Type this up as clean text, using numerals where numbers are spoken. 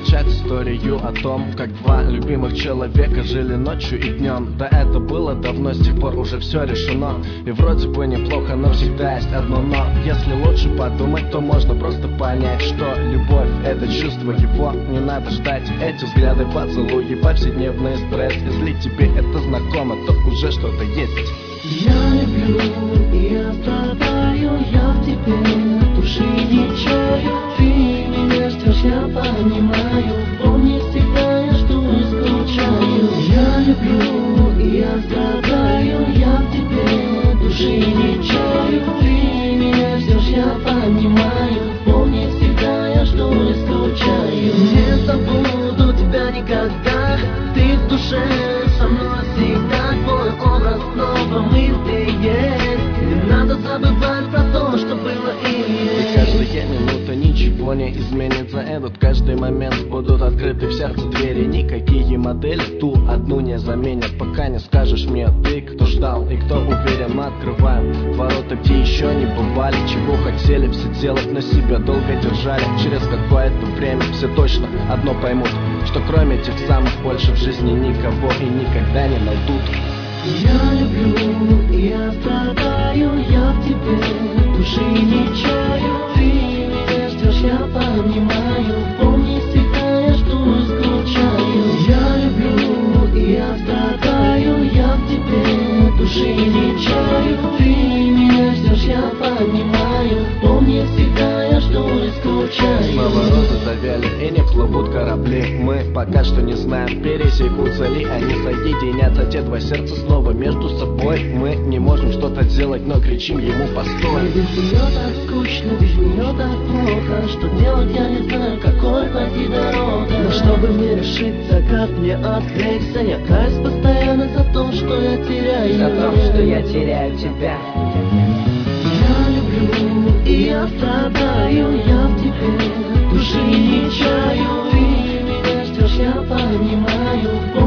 начать историю о том, как два любимых человека жили ночью и днем. Да это было давно, с тех пор уже все решено. И вроде бы неплохо, но всегда есть одно но. Если лучше подумать, то можно просто понять, что любовь — это чувство, его не надо ждать. Эти взгляды, поцелуи, повседневный стресс. Если тебе это знакомо, то уже что-то есть. Я люблю, и я страдаю, я в тебе души не чаю. Ты меня ждешь, я понимаю, помни, всегда я жду и скучаю. Я люблю, и я страдаю, я в тебе души не чаю. Ты меня ждешь, я понимаю, помни, всегда я жду и скучаю. Не забуду тебя никогда, ты в душе со мной всегда, твой образ снова мысли есть. Не надо забывать про то, что было и есть. И каждая минута ничего не изменится. Этот каждый момент будут открыты в сердце двери. Никакие модели ту одну не заменят, пока не скажешь мне ты, кто ждал и кто уверен. Мы открываем ворота, где еще не бывали. Чего хотели все делать, но себя долго держали. Через какое-то время все точно одно поймут, что кроме тех самых больше в жизни никого и никогда не найдут. Я люблю, и я страдаю, я в тебе души не чаю. Ты меня ждешь, я понимаю, помни, всегда я жду и скучаю. Я люблю, и я страдаю, я в тебе души не чаю. Ты меня ждешь, я понимаю, помни, всегда я жду и скучаю. Снова розы завяли и не плывут корабли. Мы пока что не знаем, пересекутся ли они, соединятся те два сердца снова между собой. Мы не можем что-то делать, но кричим ему постой. Без нее так скучно, без нее так плохо. Что делать я не знаю, какой пойти дорога. Но чтобы мне решиться, как мне отвлечься, я каюсь постоянно за то, что я теряю. За то, что я теряю тебя. Я люблю, и я страдаю, я в тебе души не чаю. Ты меня ждешь, я понимаю.